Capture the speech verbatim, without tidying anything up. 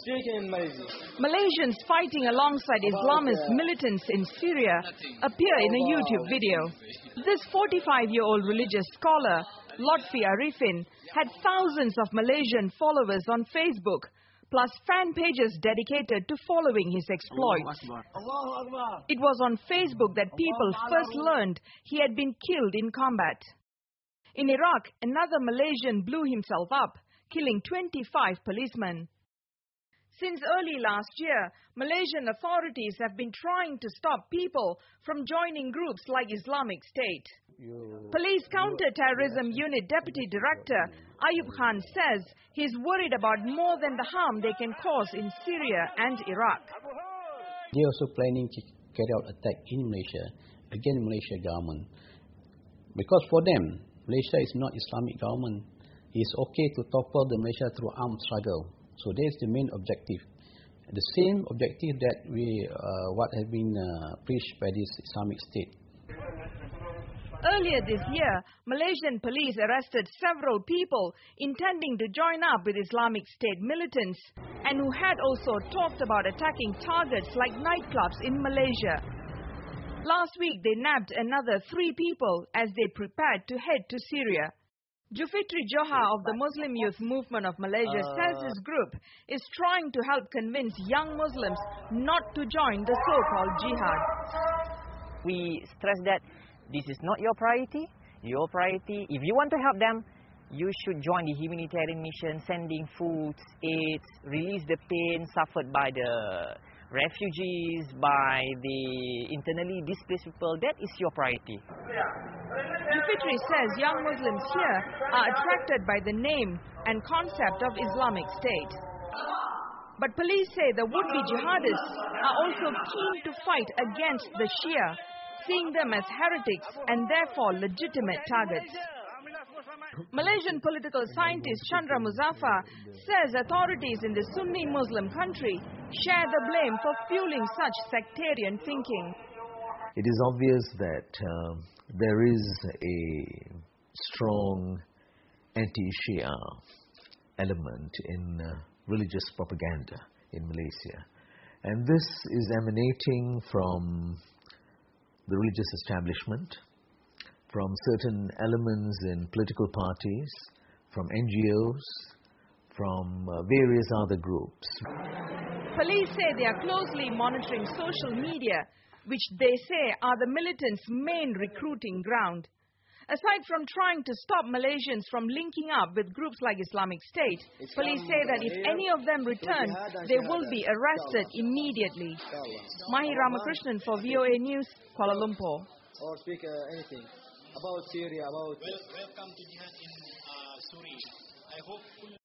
speaking in Malaysia. Malaysians fighting alongside Islamist About, uh, militants in Syria appear in a YouTube video. This forty-five-year-old religious scholar, Lotfi Arifin, had thousands of Malaysian followers on Facebook, plus fan pages dedicated to following his exploits. It was on Facebook that people first learned he had been killed in combat. In Iraq, another Malaysian blew himself up, killing twenty-five policemen. Since early last year, Malaysian authorities have been trying to stop people from joining groups like Islamic State. Police Counter-Terrorism Unit Deputy Director Ayub Khan says he's worried about more than the harm they can cause in Syria and Iraq. They're also planning to carry out attack in Malaysia against Malaysia government. Because for them, Malaysia is not Islamic government. It's okay to topple the Malaysia through armed struggle. So that's the main objective. The same objective that we, uh, what has been uh, preached by this Islamic State. Earlier this year, Malaysian police arrested several people intending to join up with Islamic State militants and who had also talked about attacking targets like nightclubs in Malaysia. Last week, they nabbed another three people as they prepared to head to Syria. Jufitri Johar of the Muslim Youth Movement of Malaysia uh, says his group is trying to help convince young Muslims not to join the so-called jihad. We stress that this is not your priority. Your priority, if you want to help them, you should join the humanitarian mission, sending food, aids, release the pain suffered by the refugees, by the internally displaced people. That is your priority. Jufitri says young Muslims here are attracted by the name and concept of Islamic State. But police say the would-be jihadists are also keen to fight against the Shia, seeing them as heretics and therefore legitimate targets. Malaysian political scientist Chandra Muzaffar says authorities in the Sunni Muslim country share the blame for fueling such sectarian thinking. It is obvious that uh, there is a strong anti-Shia element in uh, religious propaganda in Malaysia. And this is emanating from the religious establishment, from certain elements in political parties, from N G Os, from uh, various other groups. Police say they are closely monitoring social media, which they say are the militants' main recruiting ground. Aside from trying to stop Malaysians from linking up with groups like Islamic State, police say that if any of them return, they will be arrested immediately. Mahi Ramakrishnan for V O A News, Kuala Lumpur. Or speak uh, anything about Syria, about... Well, welcome to jihad in uh, Syria. I hope...